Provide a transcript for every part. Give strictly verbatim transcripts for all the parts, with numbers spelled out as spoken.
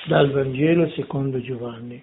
Dal Vangelo secondo Giovanni.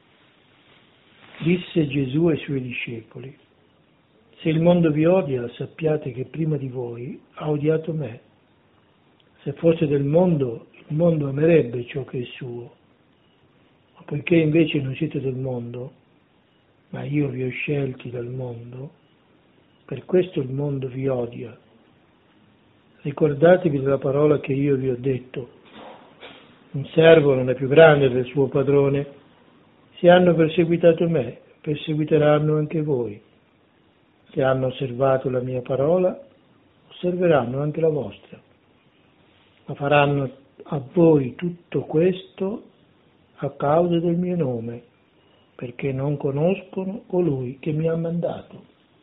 Disse Gesù ai suoi discepoli: se il mondo vi odia, sappiate che prima di voi ha odiato me. Se fosse del mondo, il mondo amerebbe ciò che è suo. Ma poiché invece non siete del mondo, ma io vi ho scelti dal mondo, per questo il mondo vi odia. Ricordatevi della parola che io vi ho detto: un servo non è più grande del suo padrone. Se hanno perseguitato me, perseguiteranno anche voi. Se hanno osservato la mia parola, osserveranno anche la vostra. Ma faranno a voi tutto questo a causa del mio nome, perché non conoscono colui che mi ha mandato.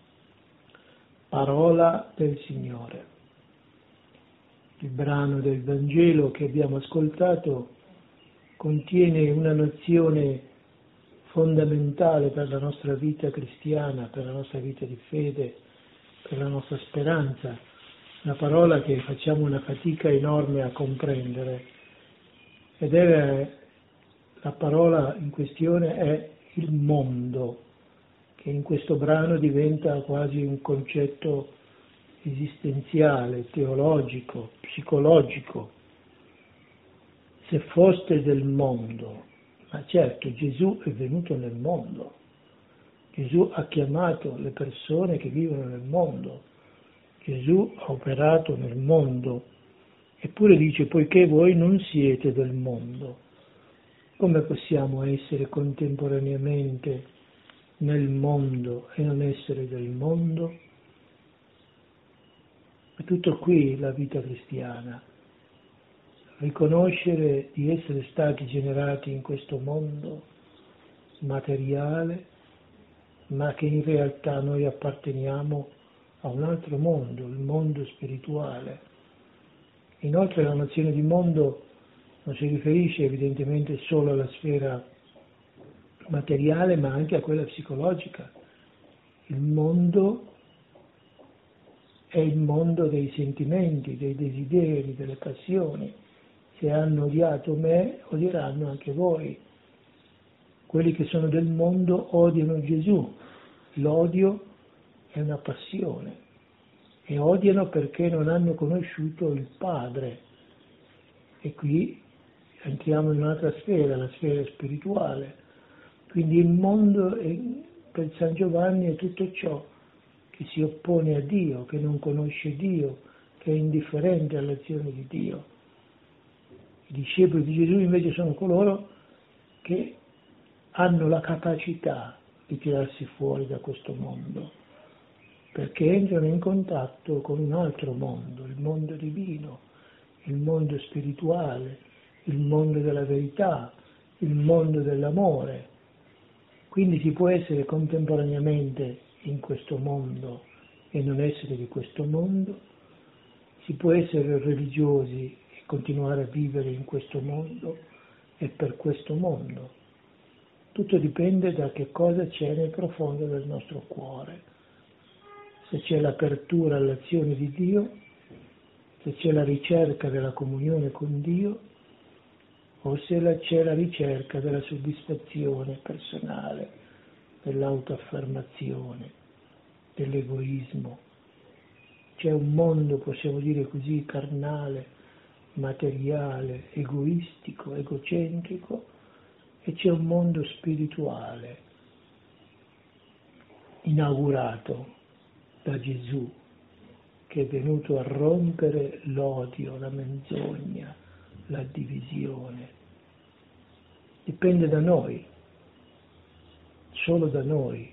Parola del Signore. Il brano del Vangelo che abbiamo ascoltato contiene una nozione fondamentale per la nostra vita cristiana, per la nostra vita di fede, per la nostra speranza, una parola che facciamo una fatica enorme a comprendere, ed è la parola in questione è il mondo, che in questo brano diventa quasi un concetto esistenziale, teologico, psicologico. Se foste del mondo, ma certo Gesù è venuto nel mondo, Gesù ha chiamato le persone che vivono nel mondo, Gesù ha operato nel mondo, eppure dice: poiché voi non siete del mondo. Come possiamo essere contemporaneamente nel mondo e non essere del mondo? È tutto qui la vita cristiana. Riconoscere di essere stati generati in questo mondo materiale, ma che in realtà noi apparteniamo a un altro mondo, il mondo spirituale. Inoltre la nozione di mondo non si riferisce evidentemente solo alla sfera materiale, ma anche a quella psicologica. Il mondo è il mondo dei sentimenti, dei desideri, delle passioni. Se hanno odiato me, odieranno anche voi. Quelli che sono del mondo odiano Gesù. L'odio è una passione. E odiano perché non hanno conosciuto il Padre. E qui entriamo in un'altra sfera, la sfera spirituale. Quindi il mondo è, per San Giovanni, è tutto ciò che si oppone a Dio, che non conosce Dio, che è indifferente all'azione di Dio. I discepoli di Gesù invece sono coloro che hanno la capacità di tirarsi fuori da questo mondo, perché entrano in contatto con un altro mondo, il mondo divino, il mondo spirituale, il mondo della verità, il mondo dell'amore. Quindi si può essere contemporaneamente in questo mondo e non essere di questo mondo, si può essere religiosi e continuare a vivere in questo mondo e per questo mondo. Tutto dipende da che cosa c'è nel profondo del nostro cuore. Se c'è l'apertura all'azione di Dio, se c'è la ricerca della comunione con Dio, o se c'è la ricerca della soddisfazione personale, dell'autoaffermazione, dell'egoismo. C'è un mondo, possiamo dire così, carnale, materiale, egoistico, egocentrico, e c'è un mondo spirituale, inaugurato da Gesù, che è venuto a rompere l'odio, la menzogna, la divisione. Dipende da noi, solo da noi,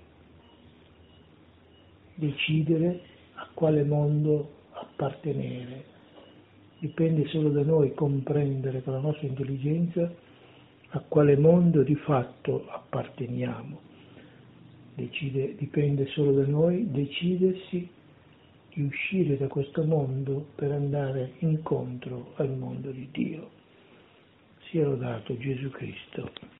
decidere a quale mondo appartenere. Dipende solo da noi comprendere con la nostra intelligenza a quale mondo di fatto apparteniamo. Decide, dipende solo da noi decidersi di uscire da questo mondo per andare incontro al mondo di Dio. Sia lodato Gesù Cristo.